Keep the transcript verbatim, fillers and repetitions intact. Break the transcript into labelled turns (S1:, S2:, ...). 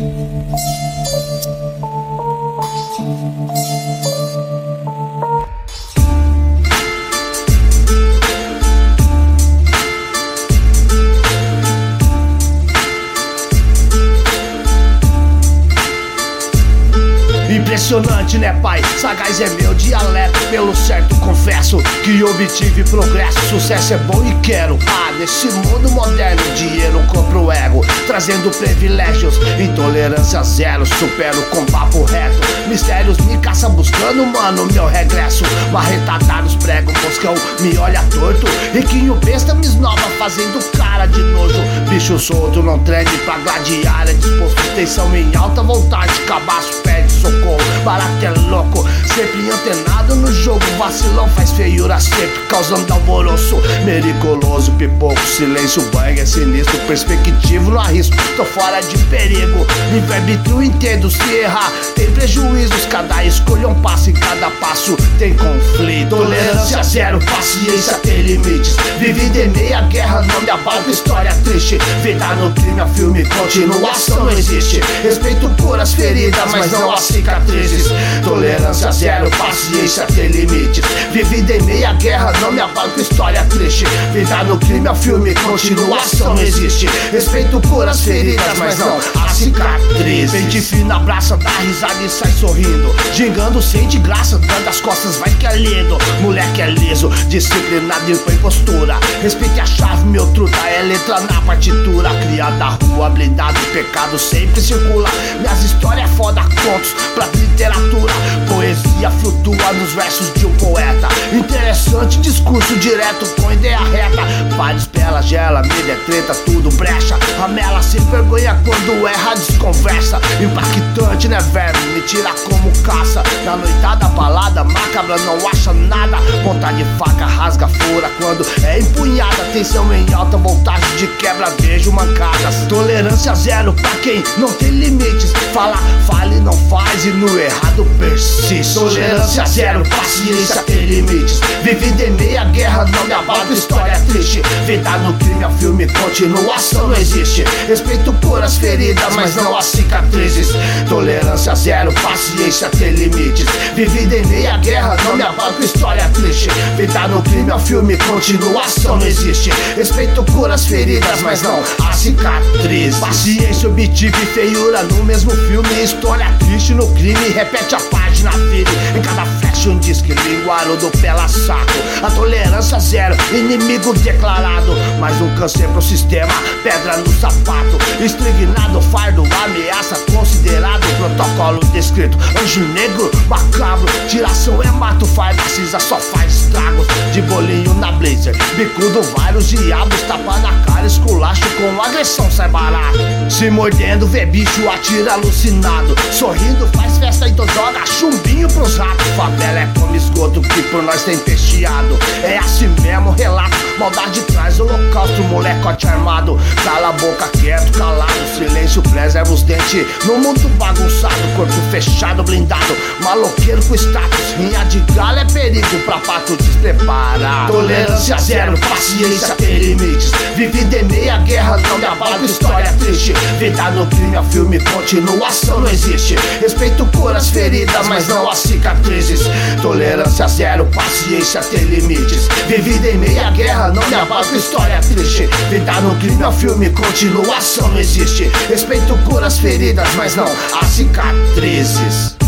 S1: Impressionante, né, pai? Sagaz é meu dialeto, pelo certo confesso que obtive progresso, sucesso é bom e quero. Ah, nesse mundo moderno, dinheiro compra o ego, trazendo privilégios, intolerância zero, supero com papo reto. Mistérios me caça buscando, mano, meu regresso. Marretados prego, moscão me olha torto, riquinho besta me esnova fazendo cara de nojo. Bicho solto, não treme pra gladiar, é disposto, tensão em alta vontade, cabaço pede socorro. Barato é louco, sempre antenado no jogo, vacilão faz feiura sempre, causando alvoroço. Mericuloso, pipoco, silêncio, bang é sinistro, perspectivo no arrisco, tô fora de perigo. Livre-arbítrio entendo, se errar tem prejuízos, cada escolha um passo, em cada passo tem conflito. Tolerância zero, paciência tem limites, vive de meia guerra, não me abalo, história triste. Vida no crime, a filme, continuação não existe. Respeito por as feridas, mas não as cicatrizes. Tolerância zero, paciência tem limites, vive de meia guerra, não me abalo, história triste. Vida no crime, a filme, continuação não existe. Respeito por as feridas, mas não as cicatrizes. Pente fino, abraça, dá risada e sai sorrindo, gingando sem de graça, dando as costas, vai que é lindo. Moleque é liso, disciplinado e põe postura. Respeite a chave, meu truta, é letra na partitura. Criada da rua, blindado, pecado sempre circula. Minhas histórias é foda, contos pra literatura. Poesia flutua nos versos de um poeta. Interessante discurso direto com ideia reta. Pares, bela, gela, mídia, treta, tudo brecha. Ramela se vergonha quando erra, desconversa. Impactante, né, verbo? Me tira como caça. Na noitada, balada, macabra, não acha nada. Ponta de faca, rasga, fura quando é empunhada. Tensão em alta voltagem de quebra, vejo mancadas. Tolerância zero pra quem não tem limites. Fala, fale, não faz e no errado persiste. Tolerância zero, paciência tem limites, vive de meia guerra, não me abalo, história triste. Vida no crime, a filme, continuação não existe. Respeito por as feridas, mas não as cicatrizes. Tolerância zero, paciência tem limites, vive de meia guerra, não me abalo, história triste. Vida no crime, a filme, continuação não existe. Respeito por as feridas, mas não as cicatrizes. Paciência obtive feiura no mesmo filme, história triste no crime, repete a página, vire em cada flash um disque, linguarudo pela saco. A tolerância zero, inimigo declarado, mais um câncer pro sistema, pedra no sapato. Estrignado, fardo, ameaça considerado, protocolo descrito, anjo negro, macabro. Tiração é mato, farda cinza só faz estragos. De bolinho na blazer, bicudo vários diabos, tapa na cara, esculacho com agressão sai barato. Se mordendo, vê bicho, atira alucinado, sorrindo faz festa, então joga chumbinho pros ratos. Favela é como esgoto que por nós tem peixeado, é assim mesmo, relato, maldade traz holocausto, molecote armado. Cala a boca quieto, calado, silêncio preserva os dentes. No mundo bagunçado, corpo fechado, blindado, maloqueiro com status, rinha de galho é perigo pra pato despreparado. Tolerância zero, paciência tem limites, vive de meia guerra, não me abalo, história triste. Vida no crime, a filme, continuação não existe. Respeito por as feridas, mas não as cicatrizes. Tolerância zero, paciência tem limites, vive de meia guerra, não me abalo, história triste. Vida no crime, a filme, continuação não existe. Respeito por as feridas, mas não as cicatrizes.